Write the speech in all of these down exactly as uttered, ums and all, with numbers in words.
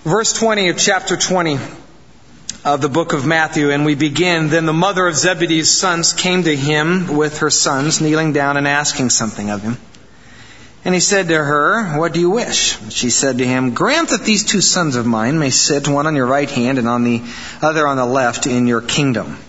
Verse twenty of chapter twenty of the book of Matthew, and we begin, "Then the mother of Zebedee's sons came to him with her sons, kneeling down and asking something of him. And he said to her, 'What do you wish?' She said to him, 'Grant that these two sons of mine may sit, one on your right hand and on the other on the left, in your kingdom.'"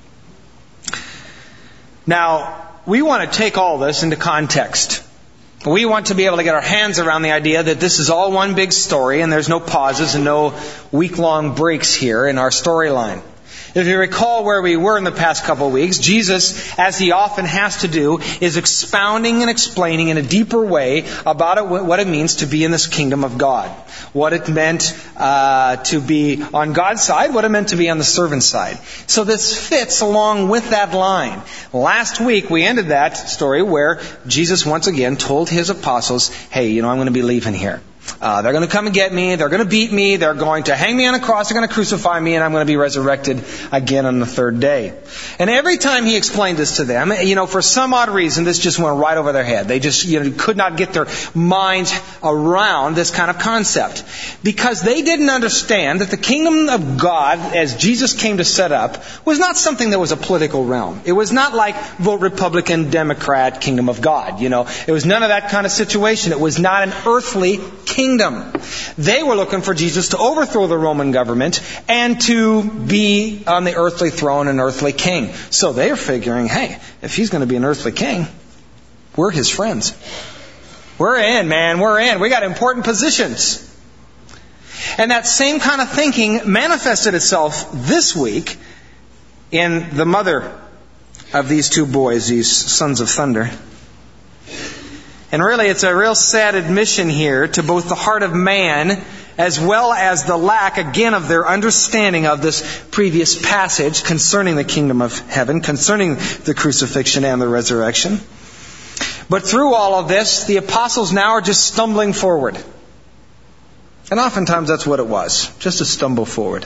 Now, we want to take all this into context. We want to be able to get our hands around the idea that this is all one big story and there's no pauses and no week-long breaks here in our storyline. If you recall where we were in the past couple of weeks, Jesus, as he often has to do, is expounding and explaining in a deeper way about it, what it means to be in this kingdom of God. What it meant uh, to be on God's side, what it meant to be on the servant side. So this fits along with that line. Last week we ended that story where Jesus once again told his apostles, hey, you know, I'm going to be leaving here. Uh, they're going to come and get me. They're going to beat me. They're going to hang me on a cross. They're going to crucify me, and I'm going to be resurrected again on the third day. And every time he explained this to them, you know, for some odd reason, this just went right over their head. They just, you know, could not get their minds around this kind of concept. Because they didn't understand that the kingdom of God, as Jesus came to set up, was not something that was a political realm. It was not like vote Republican, Democrat, kingdom of God. You know, it was none of that kind of situation. It was not an earthly kingdom. They were looking for Jesus to overthrow the Roman government and to be on the earthly throne, an earthly king. So they're figuring, hey, if he's going to be an earthly king, we're his friends. We're in, man. We're in. We got important positions. And that same kind of thinking manifested itself this week in the mother of these two boys, these sons of thunder. And really, it's a real sad admission here to both the heart of man as well as the lack, again, of their understanding of this previous passage concerning the kingdom of heaven, concerning the crucifixion and the resurrection. But through all of this, the apostles now are just stumbling forward. And oftentimes that's what it was, just a stumble forward.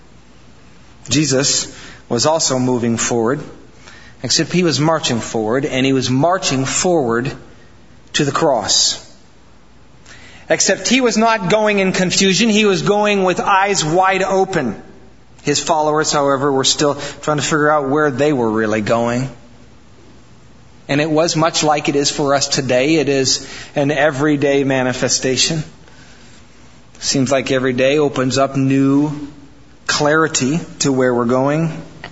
Jesus was also moving forward, except he was marching forward, and he was marching forward to the cross. Except he was not going in confusion. He was going with eyes wide open. His followers, however, were still trying to figure out where they were really going. And it was much like it is for us today. It is an everyday manifestation. Seems like every day opens up new clarity to where we're going.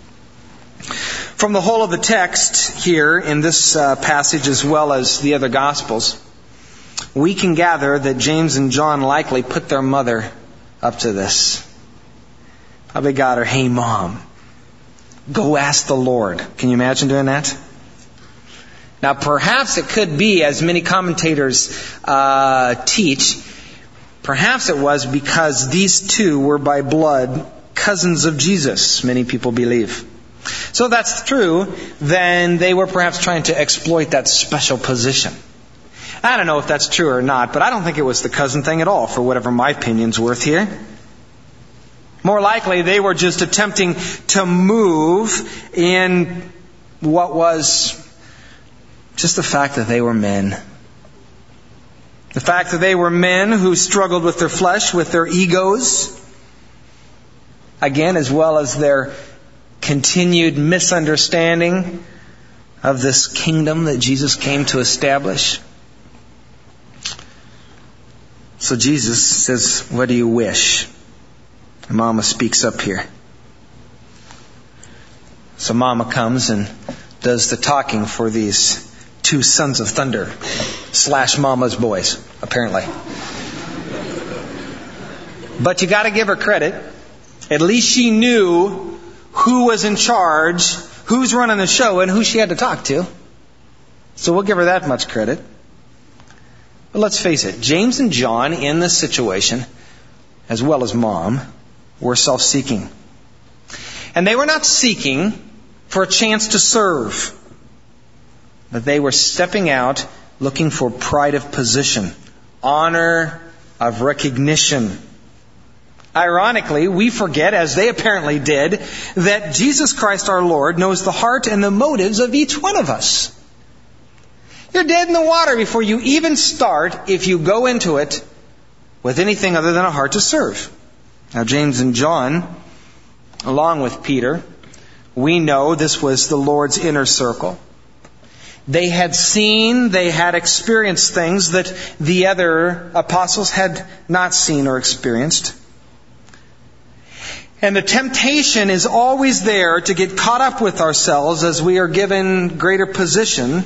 From the whole of the text here in this uh, passage as well as the other Gospels, we can gather that James and John likely put their mother up to this. Probably got her, hey mom, go ask the Lord. Can you imagine doing that? Now perhaps it could be, as many commentators uh, teach, perhaps it was because these two were by blood cousins of Jesus, many people believe. So if that's true, then they were perhaps trying to exploit that special position. I don't know if that's true or not, but I don't think it was the cousin thing at all, for whatever my opinion's worth here. More likely, they were just attempting to move in what was just the fact that they were men. The fact that they were men who struggled with their flesh, with their egos, again, as well as their continued misunderstanding of this kingdom that Jesus came to establish. So Jesus says, what do you wish? And Mama speaks up here. So Mama comes and does the talking for these two sons of thunder slash Mama's boys, apparently. But you got to give her credit. At least she knew who was in charge, who's running the show, and who she had to talk to. So we'll give her that much credit. But let's face it, James and John in this situation, as well as Mom, were self-seeking. And they were not seeking for a chance to serve, but they were stepping out looking for pride of position, honor of recognition. Ironically, we forget, as they apparently did, that Jesus Christ our Lord knows the heart and the motives of each one of us. You're dead in the water before you even start if you go into it with anything other than a heart to serve. Now, James and John, along with Peter, we know this was the Lord's inner circle. They had seen, they had experienced things that the other apostles had not seen or experienced. And the temptation is always there to get caught up with ourselves as we are given greater position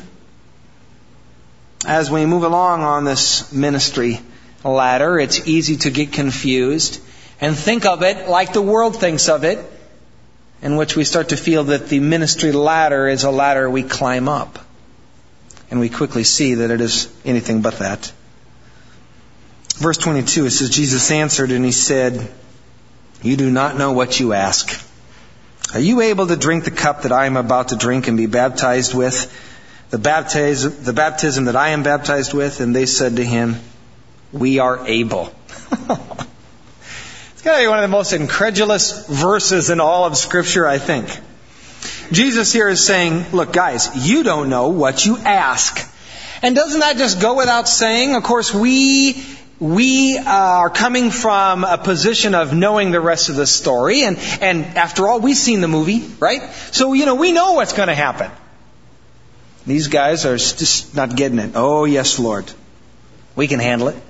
as we move along on this ministry ladder. It's easy to get confused and think of it like the world thinks of it, in which we start to feel that the ministry ladder is a ladder we climb up. And we quickly see that it is anything but that. Verse twenty-two, it says, Jesus answered and he said, "You do not know what you ask. Are you able to drink the cup that I am about to drink and be baptized with, the baptism, the baptism that I am baptized with?" And they said to him, "We are able." It's got to be one of the most incredulous verses in all of Scripture, I think. Jesus here is saying, look, guys, you don't know what you ask. And doesn't that just go without saying? Of course, we we uh, are coming from a position of knowing the rest of the story. And, and after all, we've seen the movie, right? So, you know, we know what's going to happen. These guys are just not getting it. Oh, yes, Lord. We can handle it.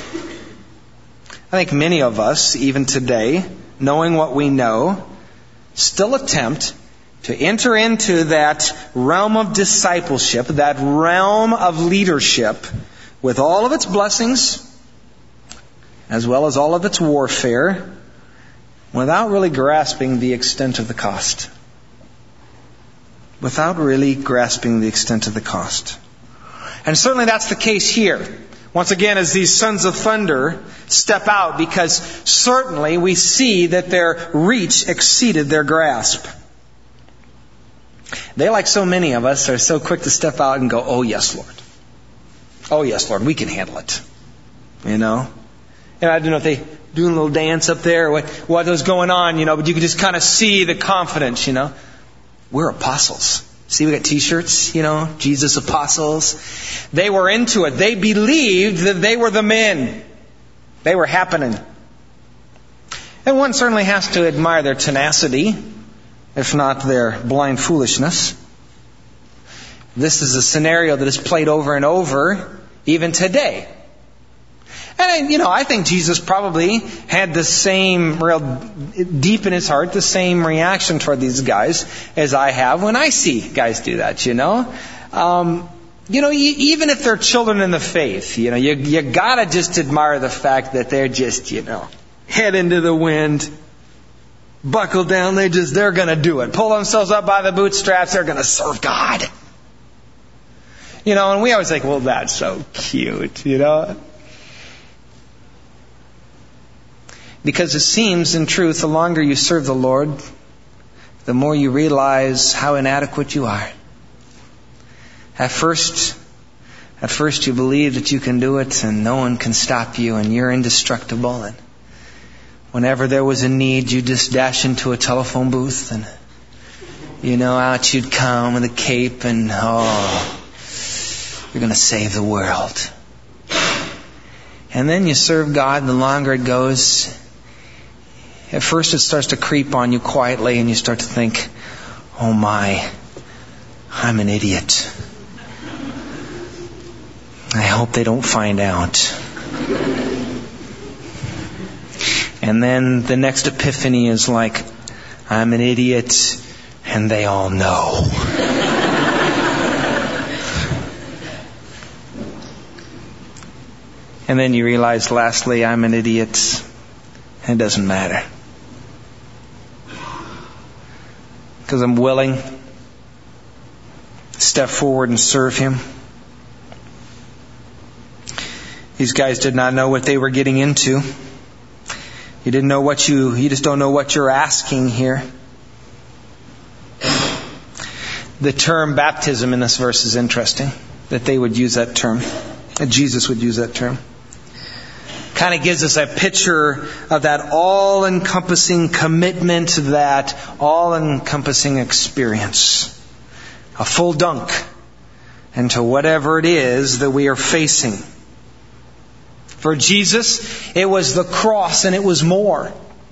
I think many of us, even today, knowing what we know, still attempt to enter into that realm of discipleship, that realm of leadership, with all of its blessings, as well as all of its warfare, without really grasping the extent of the cost. Without really grasping the extent of the cost. And certainly that's the case here. Once again, as these sons of thunder step out, because certainly we see that their reach exceeded their grasp. They, like so many of us, are so quick to step out and go, "Oh, yes, Lord. Oh, yes, Lord, we can handle it." You know? And I don't know if they doing a little dance up there, or what, what was going on, you know, but you could just kind of see the confidence, you know. We're apostles. See, we got t-shirts, you know, Jesus apostles. They were into it. They believed that they were the men. They were happening. And one certainly has to admire their tenacity, if not their blind foolishness. This is a scenario that is played over and over, even today. And, you know, I think Jesus probably had the same, real deep in his heart, the same reaction toward these guys as I have when I see guys do that, you know. Um, you know, even if they're children in the faith, you know, you, you gotta just admire the fact that they're just, you know, head into the wind, buckle down, they just, they're gonna do it. Pull themselves up by the bootstraps, they're gonna serve God. You know, and we always think, well, that's so cute, you know. Because it seems, in truth, the longer you serve the Lord, the more you realize how inadequate you are. At first, at first you believe that you can do it and no one can stop you and you're indestructible. And whenever there was a need, you just dash into a telephone booth and, you know, out you'd come with a cape and, oh, you're going to save the world. And then you serve God, and the longer it goes, at first it starts to creep on you quietly and you start to think, oh my, I'm an idiot. I hope they don't find out. And then the next epiphany is like, I'm an idiot and they all know. And then you realize lastly, I'm an idiot and it doesn't matter. Because I'm willing to step forward and serve Him. These guys did not know what they were getting into. You didn't know what you, you just don't know what you're asking here. The term baptism in this verse is interesting. That they would use that term. That Jesus would use that term. Kind of gives us a picture of that all-encompassing commitment, that all-encompassing experience. A full dunk into whatever it is that we are facing. For Jesus, it was the cross and it was more.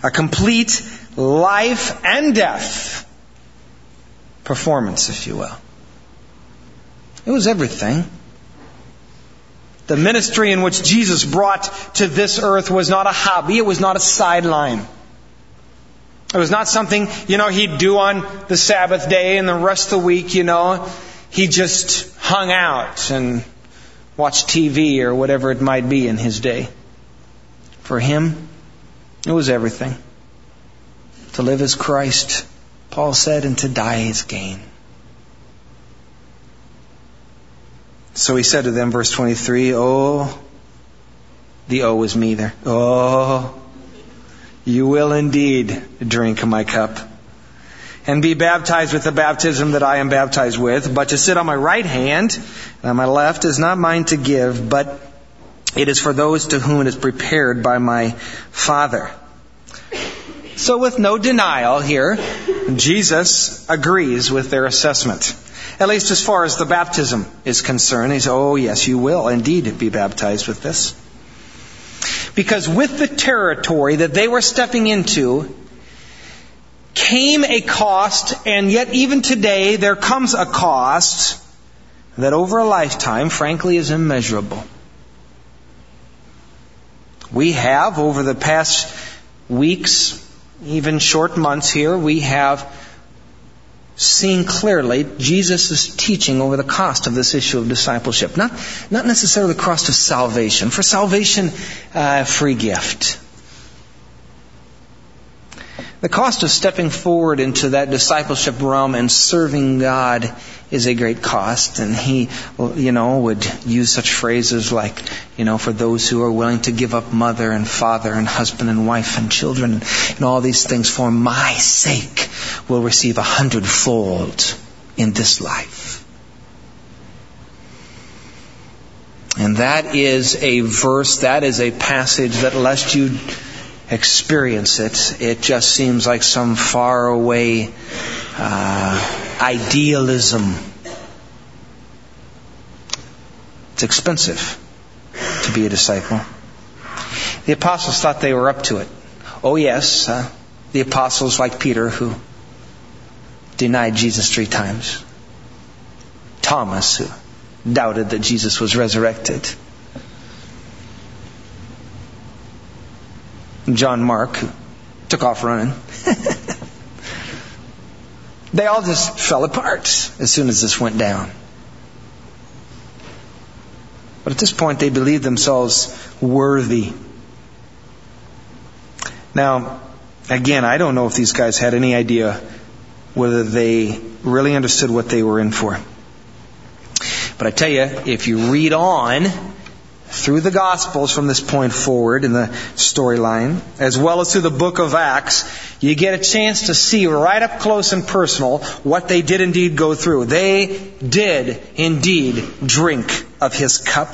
A complete life and death performance, if you will. It was everything. The ministry in which Jesus brought to this earth was not a hobby. It was not a sideline. It was not something, you know, he'd do on the Sabbath day and the rest of the week, you know, he just hung out and watched T V or whatever it might be in his day. For him, it was everything. To live as Christ, Paul said, and to die is gain. So he said to them, verse twenty-three, oh, the O is me there. Oh, you will indeed drink my cup and be baptized with the baptism that I am baptized with. But to sit on my right hand and on my left is not mine to give, but it is for those to whom it is prepared by my Father. So with no denial here, Jesus agrees with their assessment. At least as far as the baptism is concerned. He says, oh yes, you will indeed be baptized with this. Because with the territory that they were stepping into came a cost, and yet even today there comes a cost that over a lifetime, frankly, is immeasurable. We have, over the past weeks, even short months here, we have seen clearly Jesus' teaching over the cost of this issue of discipleship. Not, not necessarily the cost of salvation. For salvation, uh, free gift. The cost of stepping forward into that discipleship realm and serving God is a great cost. And he, you know, would use such phrases like, you know, for those who are willing to give up mother and father and husband and wife and children and all these things for my sake will receive a hundredfold in this life. And that is a verse, that is a passage that lest you experience it, it just seems like some far away uh, idealism. It's expensive to be a disciple. The apostles thought they were up to it. Oh yes, uh, the apostles like Peter who denied Jesus three times. Thomas who doubted that Jesus was resurrected. John Mark, who took off running. They all just fell apart as soon as this went down. But at this point, they believed themselves worthy. Now, again, I don't know if these guys had any idea whether they really understood what they were in for. But I tell you, if you read on through the Gospels from this point forward in the storyline, as well as through the book of Acts, you get a chance to see right up close and personal what they did indeed go through. They did indeed drink of His cup.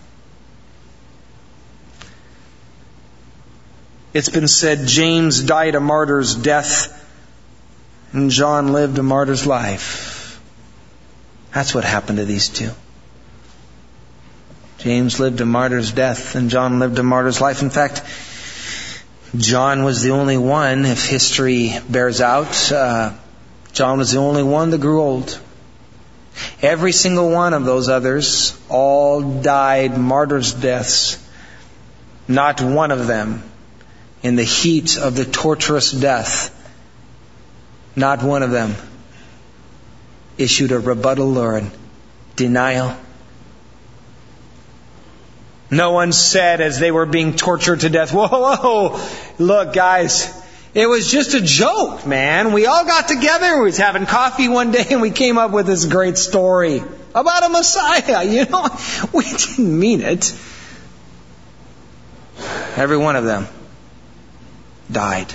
It's been said James died a martyr's death and John lived a martyr's life. That's what happened to these two. James lived a martyr's death and John lived a martyr's life. In fact, John was the only one, if history bears out, uh, John was the only one that grew old. Every single one of those others all died martyrs' deaths. Not one of them, in the heat of the torturous death, not one of them issued a rebuttal or a denial. No one said as they were being tortured to death, whoa, whoa, look guys, it was just a joke, man. We all got together, we was having coffee one day and we came up with this great story about a Messiah. You know, we didn't mean it. Every one of them died.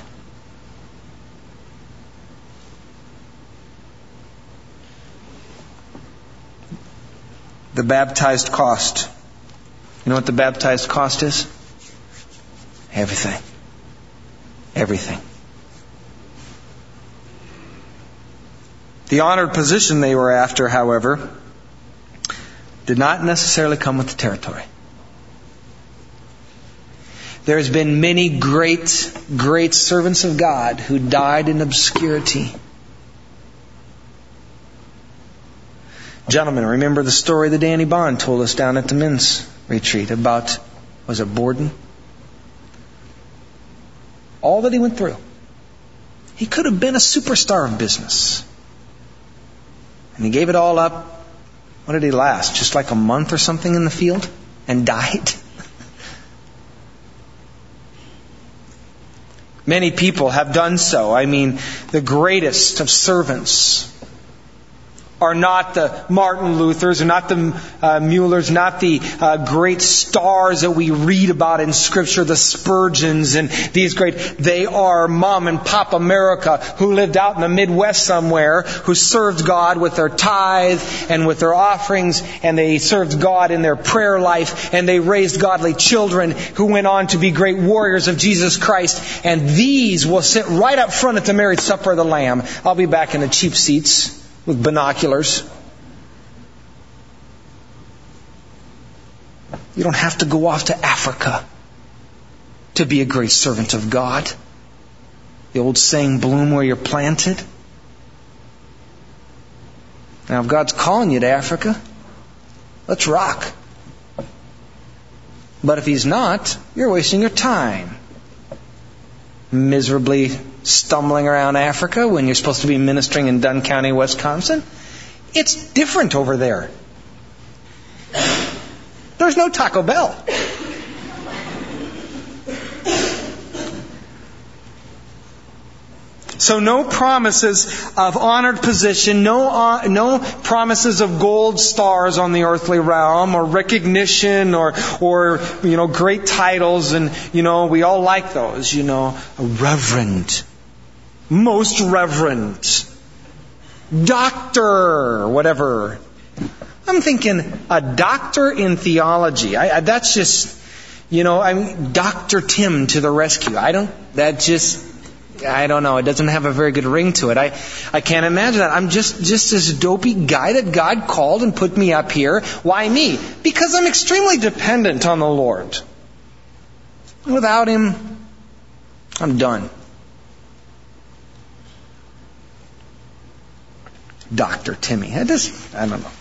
The baptized cost. You know what the baptized cost is? Everything. Everything. The honored position they were after, however, did not necessarily come with the territory. There's been many great, great servants of God who died in obscurity. Gentlemen, remember the story that Danny Bond told us down at the men's retreat about, was it Borden? All that he went through. He could have been a superstar of business. And he gave it all up. What did he last? Just like a month or something in the field? And died? Many people have done so. I mean, the greatest of servants are not the Martin Luthers, or not the uh, Muellers, not the uh, great stars that we read about in Scripture, the Spurgeons and these great. They are mom and pop America who lived out in the Midwest somewhere, who served God with their tithe and with their offerings, and they served God in their prayer life, and they raised godly children who went on to be great warriors of Jesus Christ. And these will sit right up front at the marriage supper of the Lamb. I'll be back in the cheap seats with binoculars. You don't have to go off to Africa to be a great servant of God. The old saying, bloom where you're planted. Now, if God's calling you to Africa, let's rock. But if He's not, you're wasting your time. Miserably stumbling around Africa when you're supposed to be ministering in Dunn County, Wisconsin. It's different over there. There's no Taco Bell. So no promises of honored position, no uh, no promises of gold stars on the earthly realm, or recognition, or or you know great titles, and you know we all like those. You know, a reverend, most reverend, doctor, whatever. I'm thinking a doctor in theology. I, I, that's just, you know, I mean, Doctor Tim to the rescue. I don't. That just. I don't know. It doesn't have a very good ring to it. I, I can't imagine that. I'm just, just this dopey guy that God called and put me up here. Why me? Because I'm extremely dependent on the Lord. Without Him, I'm done. Doctor Timmy. I just, I don't know.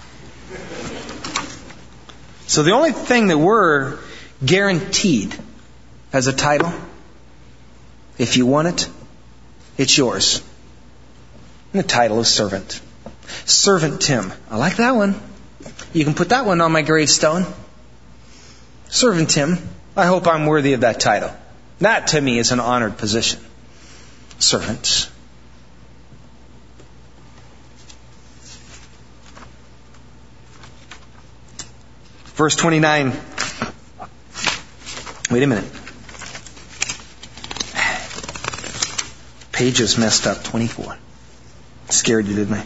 So the only thing that we're guaranteed as a title, if you want it, it's yours. And the title is servant. Servant Tim. I like that one. You can put that one on my gravestone. Servant Tim. I hope I'm worthy of that title. That to me is an honored position. Servant. Verse twenty-nine. Wait a minute. Pages messed up. twenty-four. Scared you, didn't I?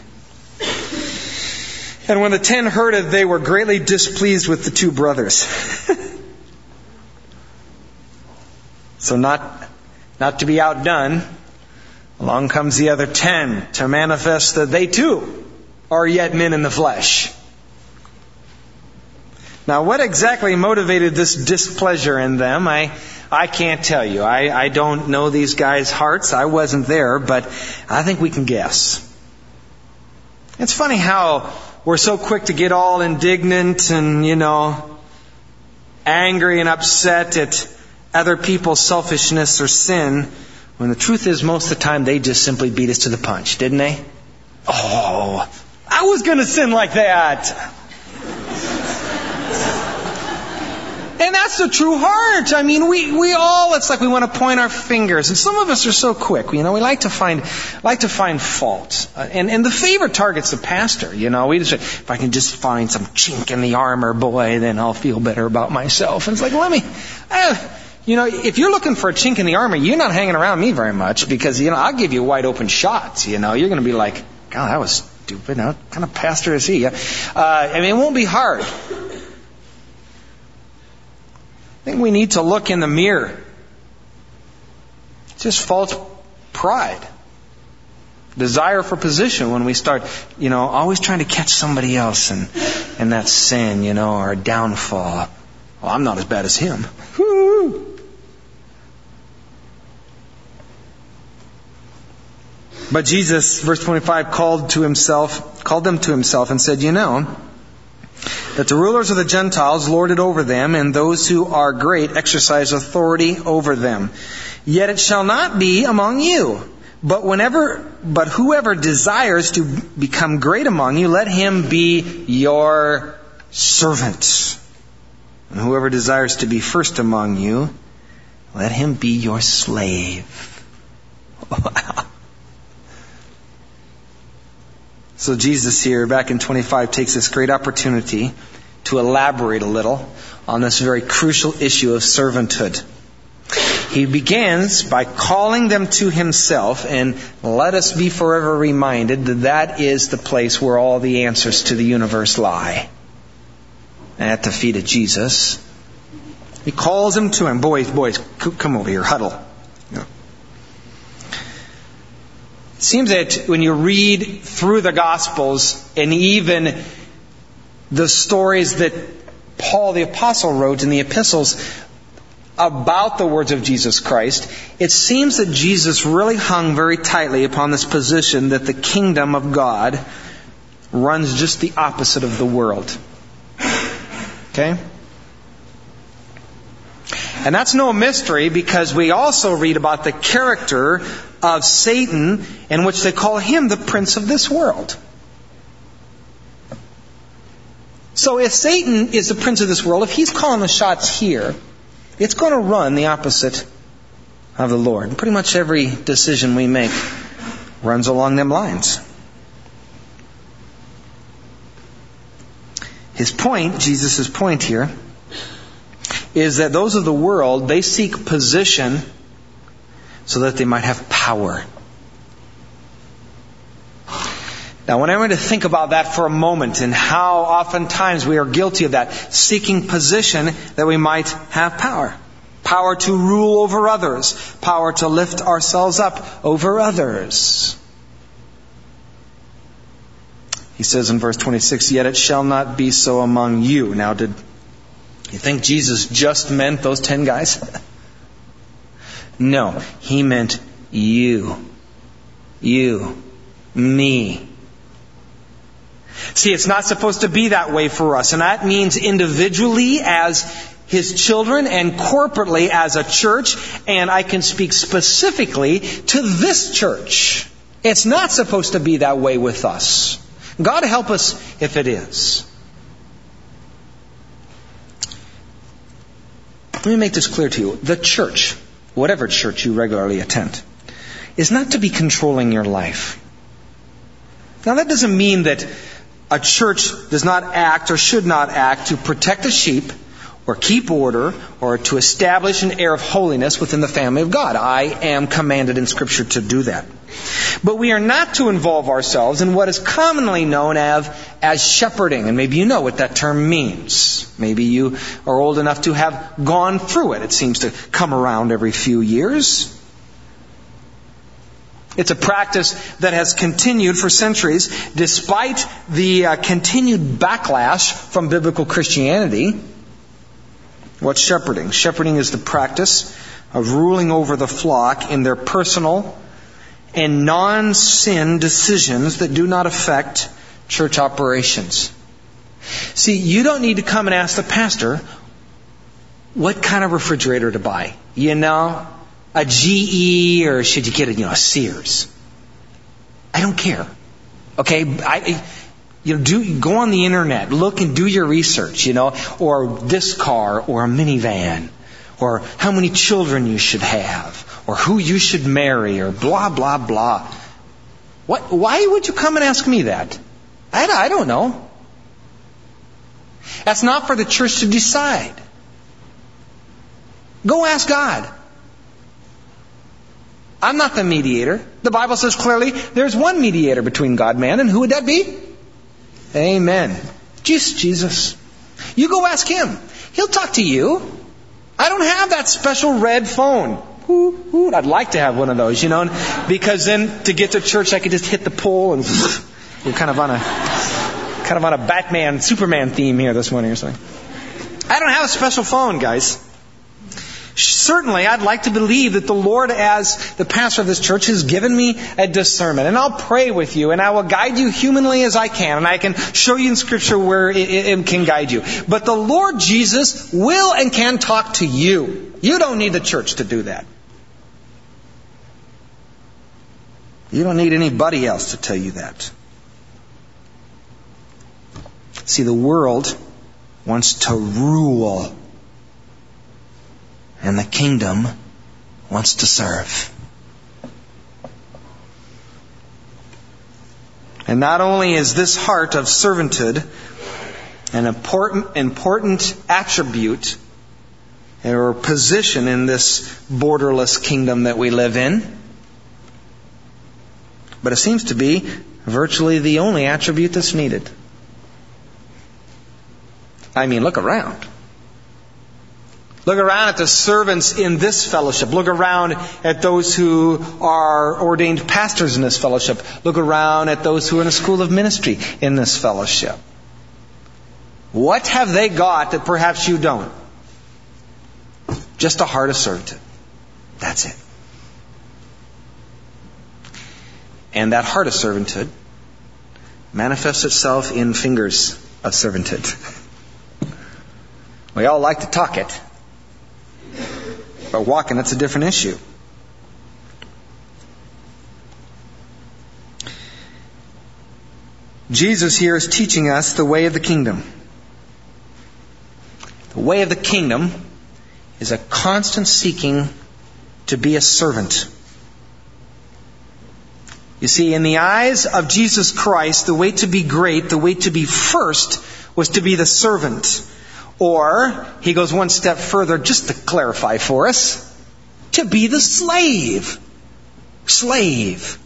And when the ten heard it, they were greatly displeased with the two brothers. So not, not to be outdone, along comes the other ten to manifest that they too are yet men in the flesh. Now, what exactly motivated this displeasure in them? I I can't tell you. I, I don't know these guys' hearts. I wasn't there, but I think we can guess. It's funny how we're so quick to get all indignant and, you know, angry and upset at other people's selfishness or sin, when the truth is most of the time they just simply beat us to the punch, didn't they? Oh, I was going to sin like that. And that's the true heart. I mean, we, we all, it's like we want to point our fingers. And some of us are so quick, you know, we like to find, like to find fault. Uh, and, and the favorite target's the pastor, you know. We just say, if I can just find some chink in the armor, boy, then I'll feel better about myself. And it's like, let me, uh, you know, if you're looking for a chink in the armor, you're not hanging around me very much because, you know, I'll give you wide open shots, you know. You're going to be like, God, that was stupid. Now, what kind of pastor is he? Uh, I mean, it won't be hard. I think we need to look in the mirror. It's just false pride. Desire for position when we start, you know, always trying to catch somebody else and and that sin, you know, or a downfall. Well, I'm not as bad as him. Woo! But Jesus, verse twenty-five, called to himself, called them to himself and said, you know, that the rulers of the Gentiles lord it over them, and those who are great exercise authority over them. Yet it shall not be among you. But whenever, but whoever desires to become great among you, let him be your servant. And whoever desires to be first among you, let him be your slave. Wow. So Jesus here, back in twenty-five, takes this great opportunity to elaborate a little on this very crucial issue of servanthood. He begins by calling them to himself, and let us be forever reminded that that is the place where all the answers to the universe lie. At the feet of Jesus. He calls them to him. Boys, boys, come over here, huddle. It seems that when you read through the Gospels and even the stories that Paul the Apostle wrote in the epistles about the words of Jesus Christ, it seems that Jesus really hung very tightly upon this position that the kingdom of God runs just the opposite of the world. Okay? And that's no mystery, because we also read about the character of Satan, in which they call him the prince of this world. So if Satan is the prince of this world, if he's calling the shots here, it's going to run the opposite of the Lord. Pretty much every decision we make runs along them lines. His point, Jesus' point here, is that those of the world, they seek position so that they might have power. Now, when I want to think about that for a moment, and how oftentimes we are guilty of that, seeking position that we might have power. Power to rule over others. Power to lift ourselves up over others. He says in verse twenty-six, yet it shall not be so among you. Now, did you think Jesus just meant those ten guys? No, he meant you. You. Me. See, it's not supposed to be that way for us. And that means individually as his children and corporately as a church. And I can speak specifically to this church. It's not supposed to be that way with us. God help us if it is. Let me make this clear to you. The church, whatever church you regularly attend, is not to be controlling your life. Now, that doesn't mean that a church does not act or should not act to protect the sheep or keep order or to establish an air of holiness within the family of God. I am commanded in Scripture to do that. But we are not to involve ourselves in what is commonly known as, as shepherding. And maybe you know what that term means. Maybe you are old enough to have gone through it. It seems to come around every few years. It's a practice that has continued for centuries despite the uh, continued backlash from biblical Christianity. What's shepherding? Shepherding is the practice of ruling over the flock in their personal and non-sin decisions that do not affect church operations. See, you don't need to come and ask the pastor what kind of refrigerator to buy. You know, a G E or should you get a, you know, a Sears? I don't care. Okay, I, you know, do go on the internet, look and do your research. You know, or this car or a minivan, or how many children you should have, or who you should marry, or blah blah blah. What? Why would you come and ask me that? I, I don't know. That's not for the church to decide. Go ask God. I'm not the mediator. The Bible says clearly there's one mediator between God and man, and who would that be? Amen. Just Jesus. You go ask Him. He'll talk to you. I don't have that special red phone. Ooh, ooh, I'd like to have one of those, you know, because then to get to church I could just hit the pole and we're kind of on a kind of on a Batman, Superman theme here this morning or something. I don't have a special phone, guys. Certainly, I'd like to believe that the Lord, as the pastor of this church, has given me a discernment. And I'll pray with you, and I will guide you humanly as I can. And I can show you in Scripture where it, it can guide you. But the Lord Jesus will and can talk to you. You don't need the church to do that. You don't need anybody else to tell you that. See, the world wants to rule. And the kingdom wants to serve. And not only is this heart of servanthood an important, important attribute or position in this borderless kingdom that we live in, but it seems to be virtually the only attribute that's needed. I mean, look around. Look around at the servants in this fellowship. Look around at those who are ordained pastors in this fellowship. Look around at those who are in a school of ministry in this fellowship. What have they got that perhaps you don't? Just a heart of servanthood. That's it. And that heart of servanthood manifests itself in fingers of servanthood. We all like to talk it. But walking, that's a different issue. Jesus here is teaching us the way of the kingdom. The way of the kingdom is a constant seeking to be a servant. You see, in the eyes of Jesus Christ, the way to be great, the way to be first, was to be the servant. Or, he goes one step further just to clarify for us, to be the slave. Slave.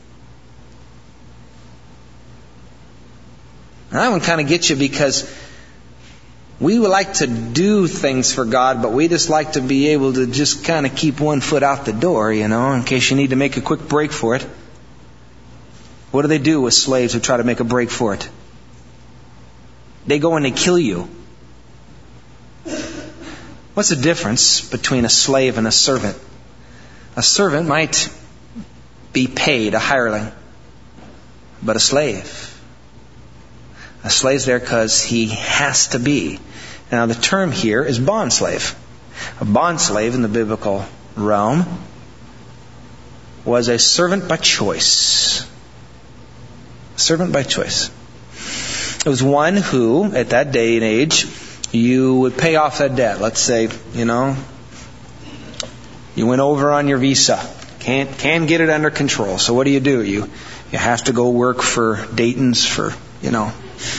Now, that one kind of gets you because we would like to do things for God, but we just like to be able to just kind of keep one foot out the door, you know, in case you need to make a quick break for it. What do they do with slaves who try to make a break for it? They go and they kill you. What's the difference between a slave and a servant? A servant might be paid, a hireling, but a slave. A slave's there because he has to be. Now the term here is bond slave. A bond slave in the biblical realm was a servant by choice. A servant by choice. It was one who, at that day and age, you would pay off that debt. Let's say, you know, you went over on your visa. Can't, can't get it under control. So what do you do? You, you have to go work for Dayton's, for, you know,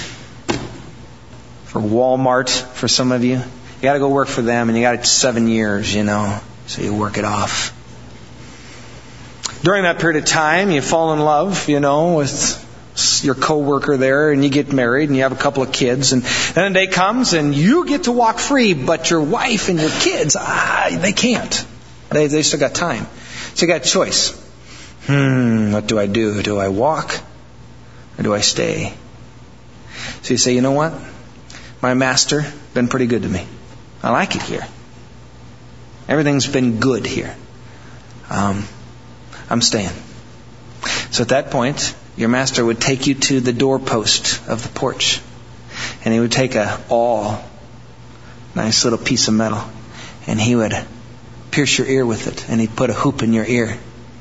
for Walmart, for some of you. You got to go work for them, and you got seven years, you know, so you work it off. During that period of time, you fall in love, you know, with your co-worker there, and you get married, and you have a couple of kids, and then a day comes, and you get to walk free, but your wife and your kids, ah, they can't. They they still got time. So you got a choice. Hmm, what do I do? Do I walk, or do I stay? So you say, you know what? My master been pretty good to me. I like it here. Everything's been good here. Um, I'm staying. So at that point, your master would take you to the doorpost of the porch. And he would take a awl, nice little piece of metal, and he would pierce your ear with it. And he'd put a hoop in your ear.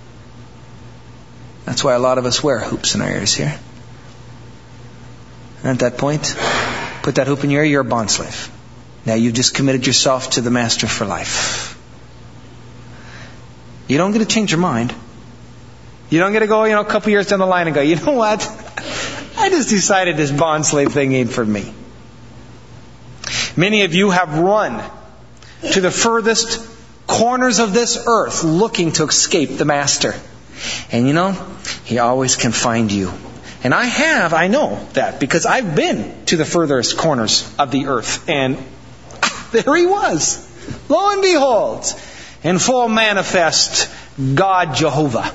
That's why a lot of us wear hoops in our ears here. And at that point, put that hoop in your ear, you're a bond slave. Now you've just committed yourself to the master for life. You don't get to change your mind. You don't get to go, you know, a couple years down the line and go, you know what? I just decided this bond slave thing ain't for me. Many of you have run to the furthest corners of this earth looking to escape the master. And you know, he always can find you. And I have, I know that, because I've been to the furthest corners of the earth. And there he was. Lo and behold, in full manifest, God Jehovah.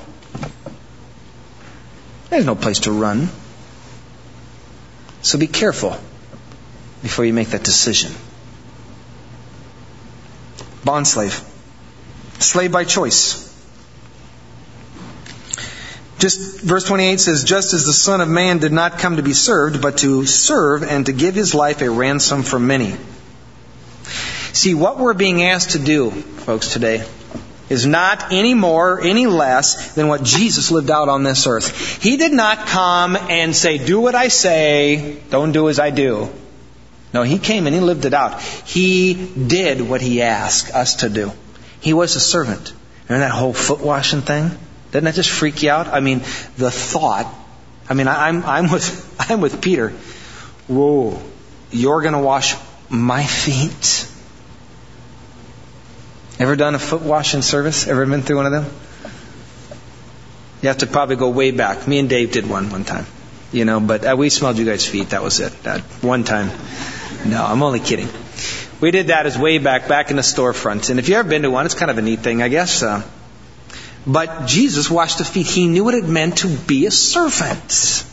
There's no place to run. So be careful before you make that decision. Bond slave. Slave by choice. Just verse twenty-eight says, just as the Son of Man did not come to be served, but to serve and to give His life a ransom for many. See, what we're being asked to do, folks, today is not any more, any less than what Jesus lived out on this earth. He did not come and say, do what I say, don't do as I do. No, He came and He lived it out. He did what He asked us to do. He was a servant. Remember that whole foot washing thing? Doesn't that just freak you out? I mean, the thought. I mean, I'm I'm with I'm with Peter. Whoa, you're going to wash my feet? Ever done a foot washing service? Ever been through one of them? You have to probably go way back. Me and Dave did one one time, you know. But uh, we smelled you guys' feet. That was it. That one time. No, I'm only kidding. We did that as way back, back in the storefront. And if you've ever been to one, it's kind of a neat thing, I guess. Uh, But Jesus washed the feet. He knew what it meant to be a servant.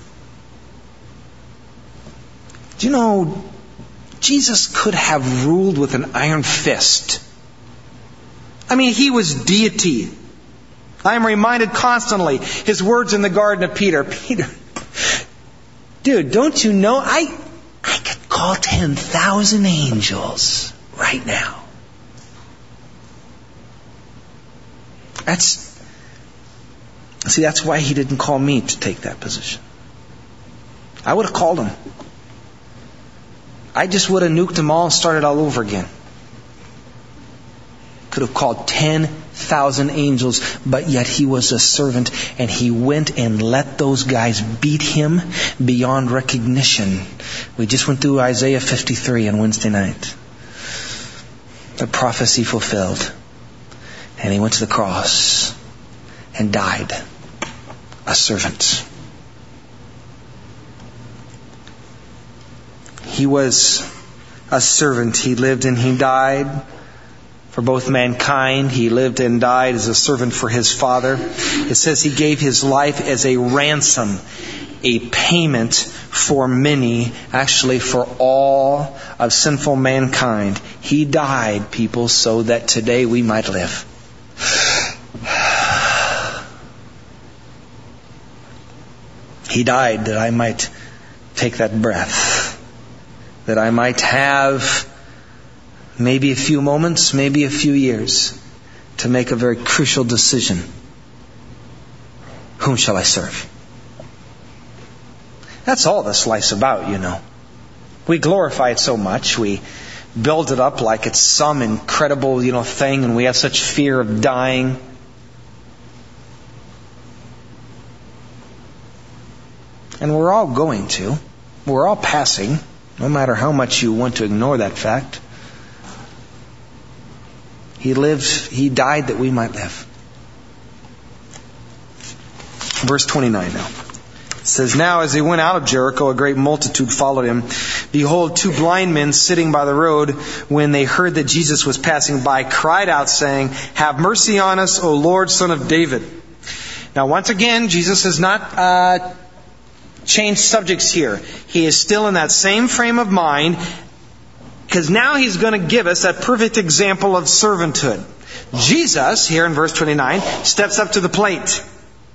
Do you know, Jesus could have ruled with an iron fist. I mean, He was deity. I am reminded constantly, His words in the Garden of Peter. Peter, dude, don't you know, I, I could call ten thousand angels right now. That's... See, that's why He didn't call me to take that position. I would have called Him. I just would have nuked them all and started all over again. Could have called ten thousand angels, but yet He was a servant, and He went and let those guys beat Him beyond recognition. We just went through Isaiah fifty-three on Wednesday night. The prophecy fulfilled. And He went to the cross and died. A servant. He was a servant. He lived and He died for both mankind. He lived and died as a servant for His Father. It says He gave His life as a ransom, a payment for many, actually for all of sinful mankind. He died, people, so that today we might live. He died that I might take that breath, that I might have maybe a few moments, maybe a few years to make a very crucial decision. Whom shall I serve? That's all this life's about, you know. We glorify it so much. We build it up like it's some incredible, you know, thing, and we have such fear of dying. And we're all going to. We're all passing, no matter how much you want to ignore that fact. He lived, He died that we might live. Verse twenty-nine now. It says, now as they went out of Jericho, a great multitude followed Him. Behold, two blind men sitting by the road, when they heard that Jesus was passing by, cried out, saying, have mercy on us, O Lord, Son of David. Now once again, Jesus has not uh, changed subjects here. He is still in that same frame of mind, because now He's going to give us that perfect example of servanthood. Jesus, here in verse twenty-nine, steps up to the plate.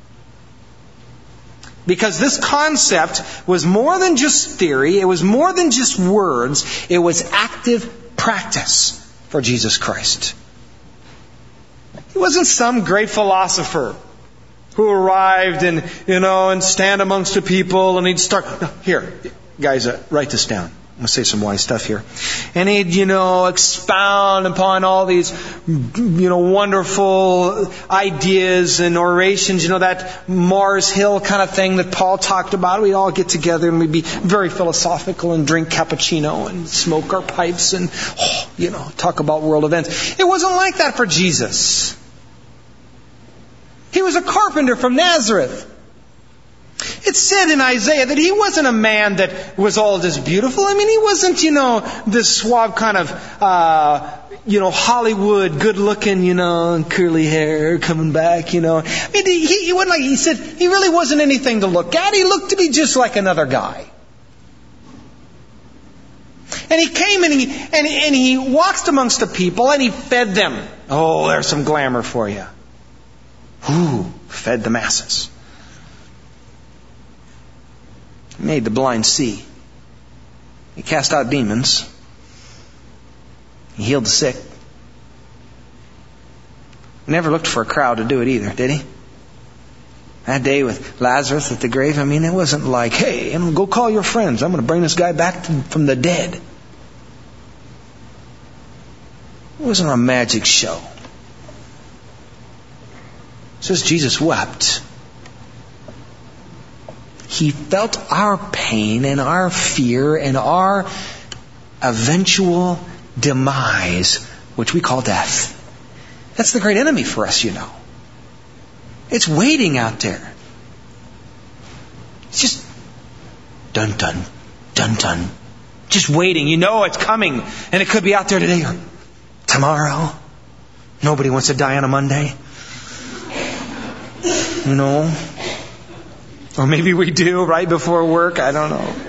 Because this concept was more than just theory, it was more than just words, it was active practice for Jesus Christ. He wasn't some great philosopher who arrived and, you know, and stand amongst the people and he'd start, no, here, guys, uh, write this down. I'm going to say some wise stuff here. And he'd, you know, expound upon all these, you know, wonderful ideas and orations, you know, that Mars Hill kind of thing that Paul talked about. We'd all get together and we'd be very philosophical and drink cappuccino and smoke our pipes and, oh, you know, talk about world events. It wasn't like that for Jesus. He was a carpenter from Nazareth. It said in Isaiah that He wasn't a man that was all this beautiful. I mean, He wasn't, you know, this suave kind of, uh, you know, Hollywood, good looking, you know, and curly hair coming back, you know. I mean, he, he wasn't like, he said, He really wasn't anything to look at. He looked to be just like another guy. And He came and He, and, and He walked amongst the people and He fed them. Oh, there's some glamour for you. Ooh, fed the masses. He made the blind see. He cast out demons. He healed the sick. He never looked for a crowd to do it either, did he? That day with Lazarus at the grave, I mean, it wasn't like, hey, go call your friends. I'm going to bring this guy back from the dead. It wasn't a magic show. It says Jesus wept. He felt our pain and our fear and our eventual demise, which we call death. That's the great enemy for us, you know. It's waiting out there. It's just dun dun, dun dun. Just waiting. You know it's coming. And it could be out there today or tomorrow. Nobody wants to die on a Monday. You know. Or maybe we do right before work. I don't know.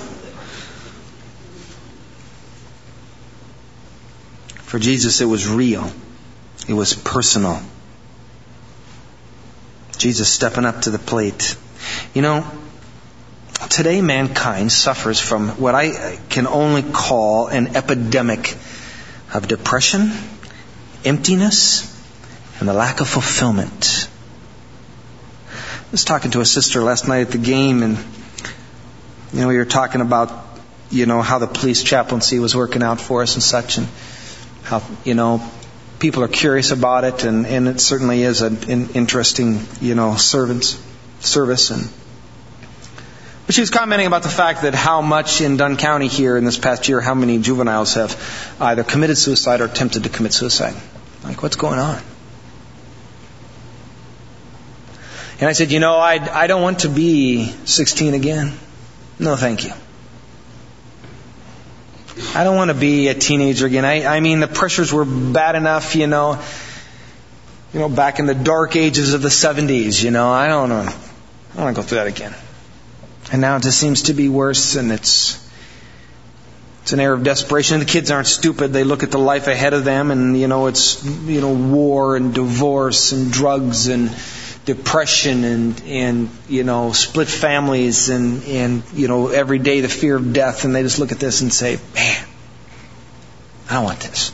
For Jesus, it was real. It was personal. Jesus stepping up to the plate. You know, today mankind suffers from what I can only call an epidemic of depression, emptiness, and the lack of fulfillment. I was talking to a sister last night at the game, and you know, we were talking about, you know, how the police chaplaincy was working out for us and such, and how, you know, people are curious about it, and, and it certainly is an, an interesting, you know, servants, service. And but she was commenting about the fact that how much in Dunn County here in this past year, how many juveniles have either committed suicide or attempted to commit suicide. Like, what's going on? And I said, you know, I I don't want to be sixteen again. No, thank you. I don't want to be a teenager again. I, I mean, the pressures were bad enough, you know, you know, back in the dark ages of the seventies, you know. I don't know. I don't want to go through that again. And now it just seems to be worse, and it's it's an air of desperation. The kids aren't stupid. They look at the life ahead of them, and, you know, it's, you know, war and divorce and drugs and depression and, and, you know, split families and, and, you know, every day the fear of death. And they just look at this and say, man, I don't want this.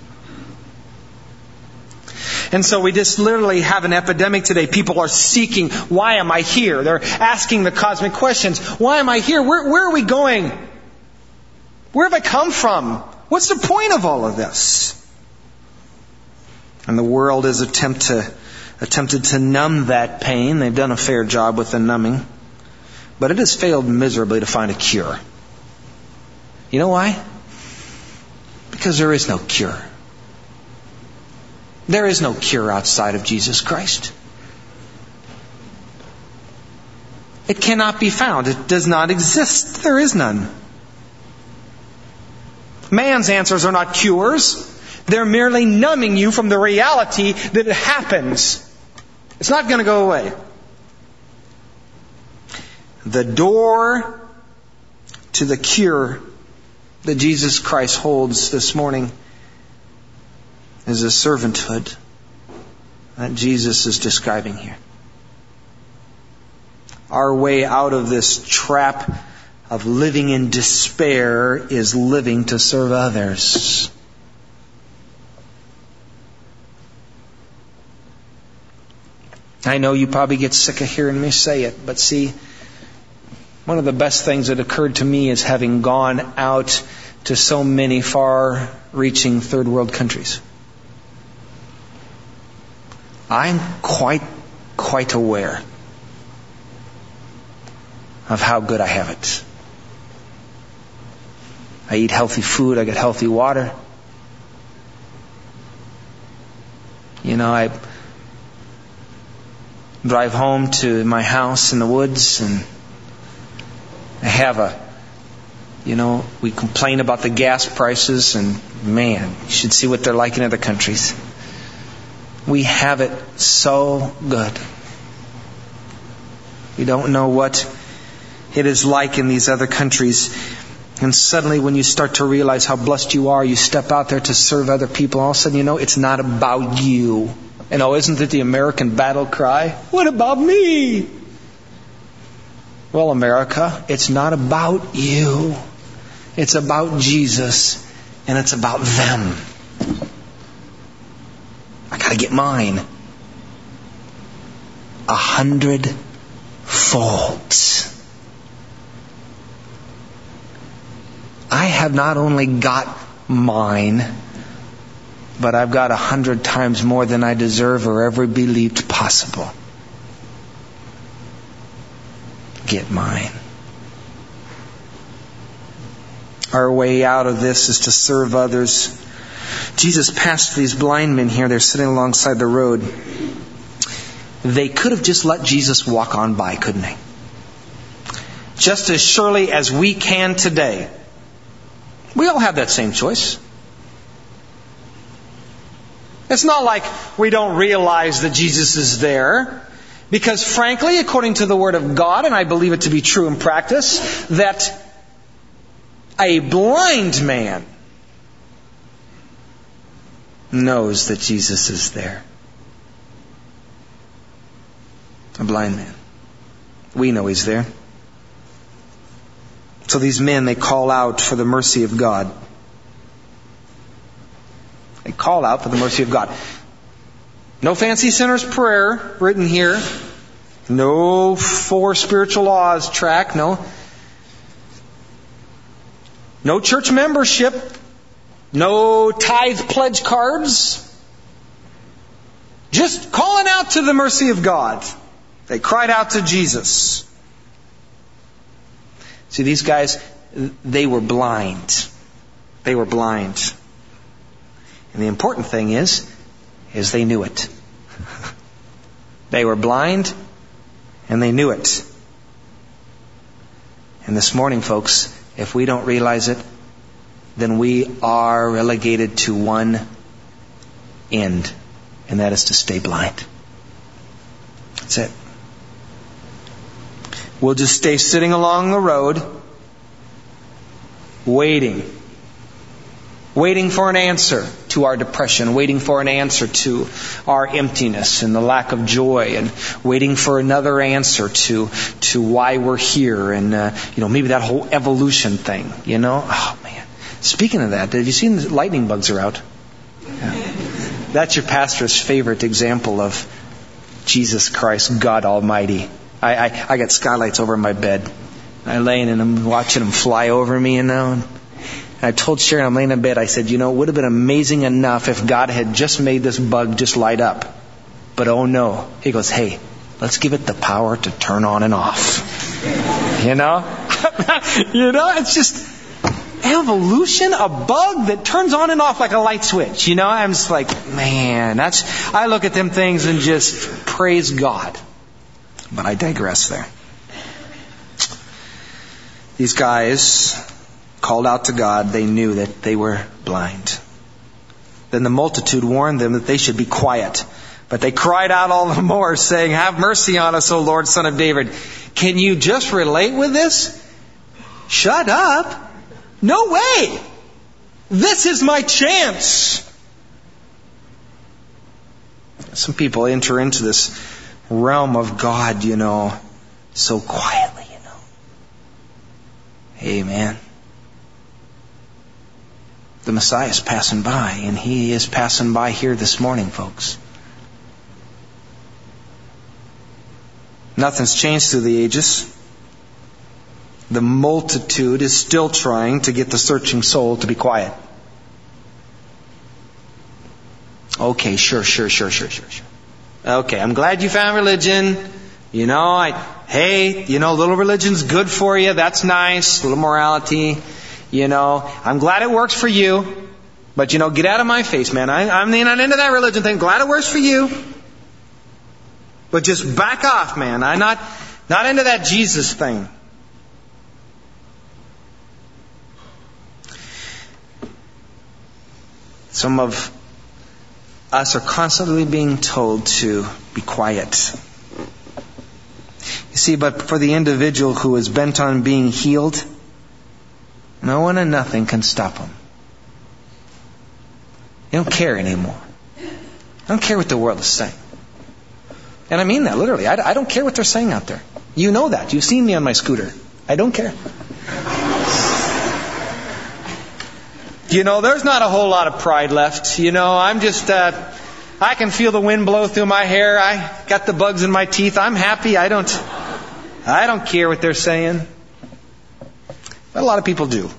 And so we just literally have an epidemic today. People are seeking, why am I here? They're asking the cosmic questions. Why am I here? Where, where are we going? Where have I come from? What's the point of all of this? And the world is attempt to attempted to numb that pain. They've done a fair job with the numbing. But it has failed miserably to find a cure. You know why? Because there is no cure. There is no cure outside of Jesus Christ. It cannot be found. It does not exist. There is none. Man's answers are not cures. They're merely numbing you from the reality that it happens. It's not going to go away. The door to the cure that Jesus Christ holds this morning is a servanthood that Jesus is describing here. Our way out of this trap of living in despair is living to serve others. I know you probably get sick of hearing me say it, but see, one of the best things that occurred to me is having gone out to so many far-reaching third world countries. I'm quite, quite aware of how good I have it. I eat healthy food, I get healthy water. You know, I drive home to my house in the woods, and I have a, you know, we complain about the gas prices, and man, you should see what they're like in other countries. We have it so good. We don't know what it is like in these other countries. And suddenly when you start to realize how blessed you are, you step out there to serve other people. All of a sudden, you know, it's not about you. And oh, isn't it the American battle cry? What about me? Well, America, it's not about you. It's about Jesus. And it's about them. I gotta get mine. A hundred folds. I have not only got mine, but I've got a hundred times more than I deserve or ever believed possible. Get mine. Our way out of this is to serve others. Jesus passed these blind men here. They're sitting alongside the road. They could have just let Jesus walk on by, couldn't they? Just as surely as we can today. We all have that same choice. It's not like we don't realize that Jesus is there. Because frankly, according to the Word of God, and I believe it to be true in practice, that a blind man knows that Jesus is there. A blind man. We know He's there. So these men, they call out for the mercy of God. They call out for the mercy of God. No fancy sinner's prayer written here. No four spiritual laws track. No. No church membership. No tithe pledge cards. Just calling out to the mercy of God. They cried out to Jesus. See, these guys, they were blind. They were blind. And the important thing is, is they knew it. They were blind, and they knew it. And this morning, folks, if we don't realize it, then we are relegated to one end, and that is to stay blind. That's it. We'll just stay sitting along the road, waiting. Waiting for an answer to our depression, waiting for an answer to our emptiness and the lack of joy, and waiting for another answer to to why we're here, and uh, you know, maybe that whole evolution thing. You know, oh man. Speaking of that, have you seen the lightning bugs are out? Yeah. That's your pastor's favorite example of Jesus Christ, God Almighty. I, I, I got skylights over my bed. I'm laying and I'm watching them fly over me, you know. And I told Sharon, I'm laying in bed, I said, you know, it would have been amazing enough if God had just made this bug just light up. But oh no. He goes, hey, let's give it the power to turn on and off. You know? You know, it's just evolution, a bug that turns on and off like a light switch. You know, I'm just like, man, that's, I look at them things and just praise God. But I digress there. These guys called out to God. They knew that they were blind. Then the multitude warned them that they should be quiet. But they cried out all the more, saying, have mercy on us, O Lord, Son of David. Can you just relate with this? Shut up. No way. This is my chance. Some people enter into this realm of God, you know, so quietly, you know. Amen. The Messiah is passing by, and He is passing by here this morning, folks. Nothing's changed through the ages. The multitude is still trying to get the searching soul to be quiet. Okay, sure, sure, sure, sure, sure, sure. Okay, I'm glad you found religion. You know, I, hey, you know, a little religion's good for you. That's nice. A little morality. You know, I'm glad it works for you. But, you know, get out of my face, man. I, I'm not into that religion thing. Glad it works for you. But just back off, man. I'm not, not into that Jesus thing. Some of us are constantly being told to be quiet. You see, but for the individual who is bent on being healed, No one and nothing can stop them. You don't care anymore. I don't care what the world is saying. And I mean that literally. I, I don't care what they're saying out there. You know that. You've seen me on my scooter. I don't care. You know, there's not a whole lot of pride left. You know, I'm just, uh, I can feel the wind blow through my hair. I got the bugs in my teeth. I'm happy. I don't, I don't care what they're saying. But a lot of people do.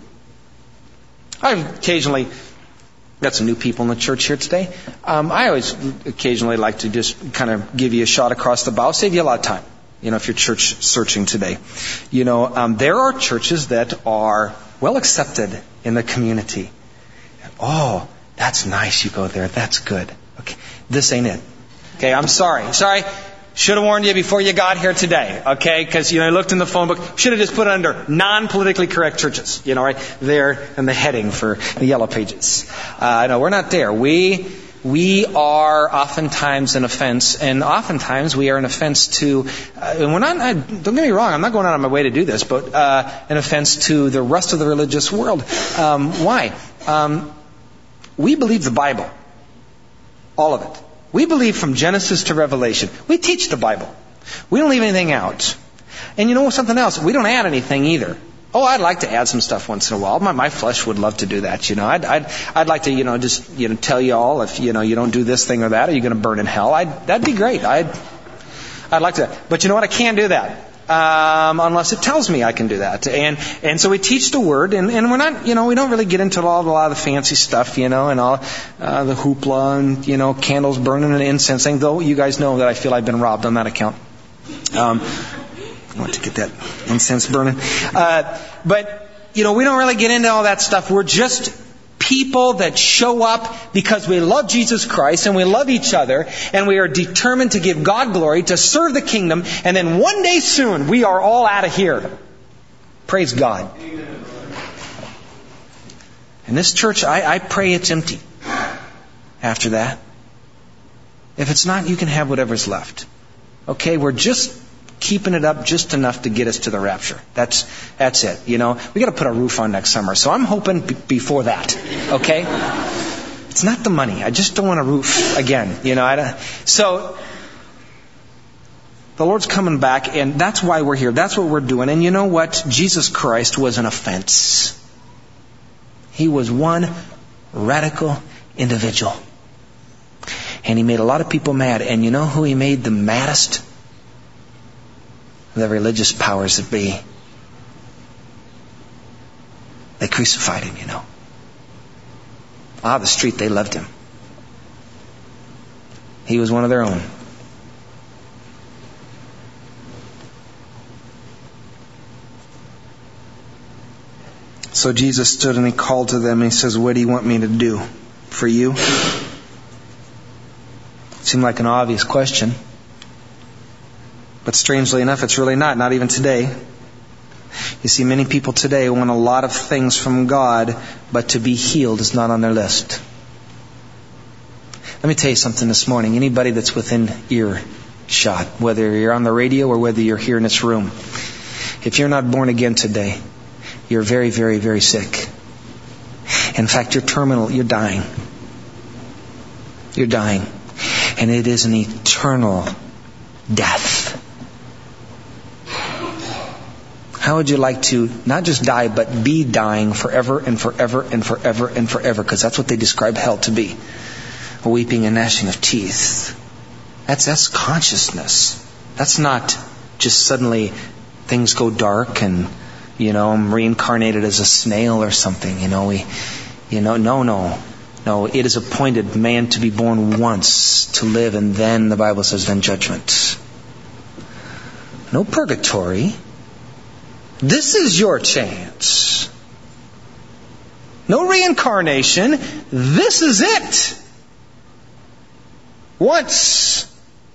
I occasionally got some new people in the church here today. Um, I always occasionally like to just kind of give you a shot across the bow, save you a lot of time. You know, if you're church searching today. You know, um, there are churches that are well accepted in the community. Oh, that's nice you go there. That's good. Okay, this ain't it. Okay, I'm sorry. Sorry. Should have warned you before you got here today. Okay, because, you know, I looked in the phone book. Should have just put it under non-politically correct churches. You know, right there in the heading for the yellow pages. Uh, no, we're not there. We... We are oftentimes an offense, and oftentimes we are an offense to, uh, and we're not, I, don't get me wrong, I'm not going out of my way to do this, but uh, an offense to the rest of the religious world. Um, why? Um, we believe the Bible. All of it. We believe from Genesis to Revelation. We teach the Bible. We don't leave anything out. And you know something else? We don't add anything either. Oh, I'd like to add some stuff once in a while. My, my flesh would love to do that, you know. I'd, I'd, I'd like to, you know, just, you know, tell you all if, you know, you don't do this thing or that, are you going to burn in hell? I'd, that'd be great. I'd, I'd like to. But you know what? I can't do that. Um, unless it tells me I can do that. And, and so we teach the Word, and, and we're not, you know, we don't really get into all, a lot of the fancy stuff, you know, and all, uh, the hoopla and, you know, candles burning and incense thing, though you guys know that I feel I've been robbed on that account. Um, I want to get that incense burning. Uh, but, you know, we don't really get into all that stuff. We're just people that show up because we love Jesus Christ and we love each other and we are determined to give God glory, to serve the kingdom, and then one day soon we are all out of here. Praise God. And this church, I, I pray it's empty after that. If it's not, you can have whatever's left. Okay, we're just keeping it up just enough to get us to the rapture. That's that's it. You know, we got to put a roof on next summer. So I'm hoping b- before that. Okay, it's not the money. I just don't want a roof again. You know, I don't, so the Lord's coming back, and that's why we're here. That's what we're doing. And you know what? Jesus Christ was an offense. He was one radical individual, and he made a lot of people mad. And you know who he made the maddest? The religious powers that be. They crucified him, you know. Ah, the street, they loved him. He was one of their own. So Jesus stood and he called to them and he says, "What do you want me to do for you?" Seemed like an obvious question. But strangely enough, it's really not. Not even today. You see, many people today want a lot of things from God, but to be healed is not on their list. Let me tell you something this morning. Anybody that's within earshot, whether you're on the radio or whether you're here in this room, if you're not born again today, you're very, very, very sick. In fact, you're terminal. You're dying. You're dying. And it is an eternal death. How would you like to not just die, but be dying forever and forever and forever and forever? Because that's what they describe hell to be. A weeping and gnashing of teeth. That's, that's consciousness. That's not just suddenly things go dark and, you know, I'm reincarnated as a snail or something. You know, we, you know, no, no. No, it is appointed man to be born once, to live, and then, the Bible says, then judgment. No purgatory. This is your chance. No reincarnation. This is it. Once.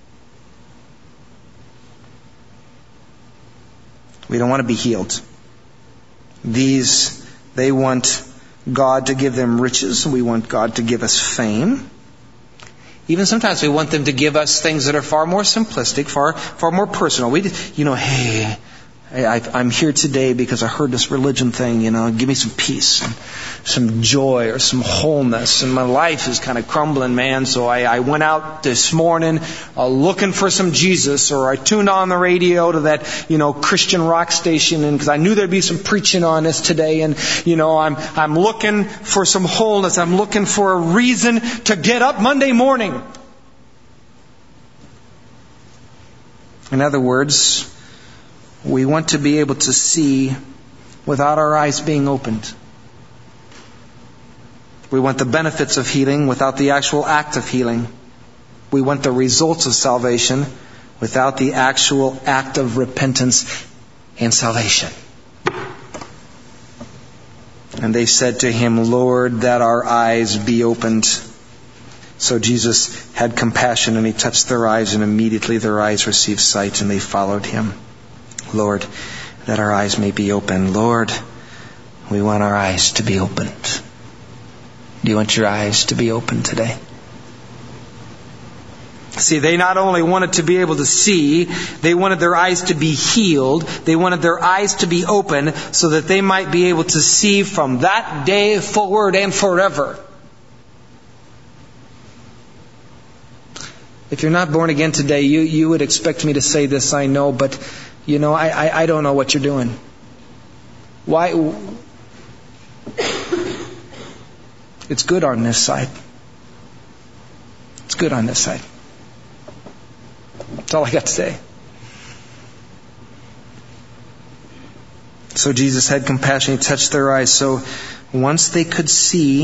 We don't want to be healed. These, they want God to give them riches. We want God to give us fame. Even sometimes we want them to give us things that are far more simplistic, far far more personal. We, you know, hey, I, I, I'm here today because I heard this religion thing, you know, give me some peace and some joy or some wholeness. And my life is kind of crumbling, man. So I, I went out this morning uh, looking for some Jesus, or I tuned on the radio to that, you know, Christian rock station, and because I knew there'd be some preaching on this today. And, you know, I'm, I'm looking for some wholeness. I'm looking for a reason to get up Monday morning. In other words, we want to be able to see without our eyes being opened. We want the benefits of healing without the actual act of healing. We want the results of salvation without the actual act of repentance and salvation. And they said to him, Lord, that our eyes be opened. So Jesus had compassion, and he touched their eyes, and immediately their eyes received sight, and they followed him. Lord, that our eyes may be open. Lord, we want our eyes to be opened. Do you want your eyes to be open today? See, they not only wanted to be able to see, they wanted their eyes to be healed. They wanted their eyes to be open so that they might be able to see from that day forward and forever. If you're not born again today, you, you would expect me to say this, I know, but you know, I, I, I don't know what you're doing. Why? It's good on this side. It's good on this side. That's all I got to say. So Jesus had compassion. He touched their eyes. So once they could see,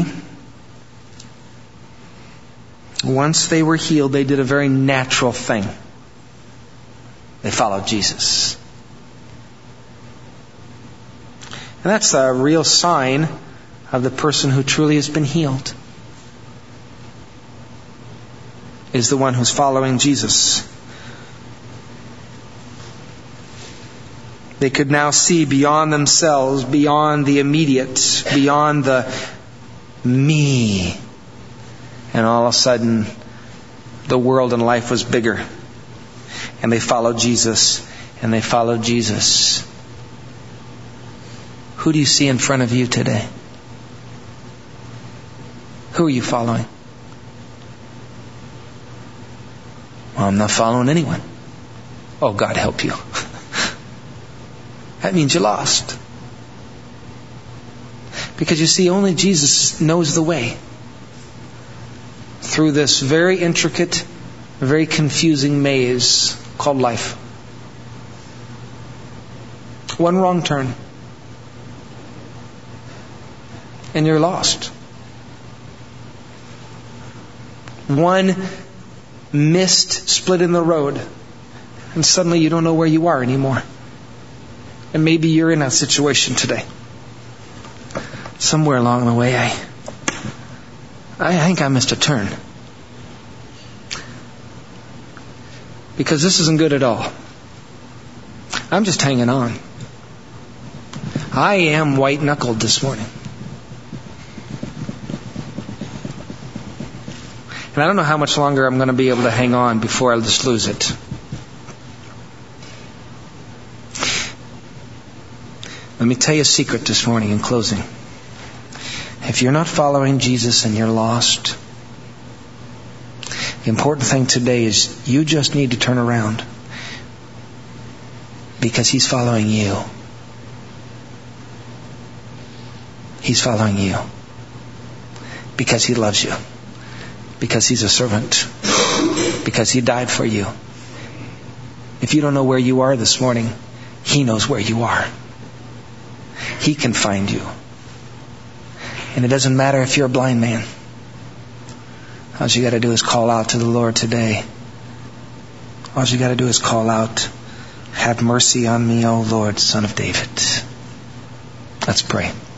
once they were healed, they did a very natural thing. They followed Jesus. And that's a real sign of the person who truly has been healed. Is the one who's following Jesus. They could now see beyond themselves, beyond the immediate, beyond the me. And all of a sudden, the world and life was bigger. And they followed Jesus. And they followed Jesus. Who do you see in front of you today? Who are you following? Well, I'm not following anyone. Oh, God help you. That means you're lost. Because you see, only Jesus knows the way through this very intricate, very confusing maze called life. One wrong turn, and you're lost. One missed split in the road, and suddenly you don't know where you are anymore. And maybe you're in that situation today. Somewhere along the way, I, I think I missed a turn. Because this isn't good at all. I'm just hanging on. I am white-knuckled this morning. And I don't know how much longer I'm going to be able to hang on before I'll just lose it. Let me tell you a secret this morning in closing. If you're not following Jesus and you're lost, the important thing today is you just need to turn around. Because He's following you. He's following you. Because He loves you. Because He's a servant. Because He died for you. If you don't know where you are this morning, He knows where you are. He can find you. And it doesn't matter if you're a blind man. All you got to do is call out to the Lord today. All you got to do is call out, "Have mercy on me, O Lord, Son of David." Let's pray.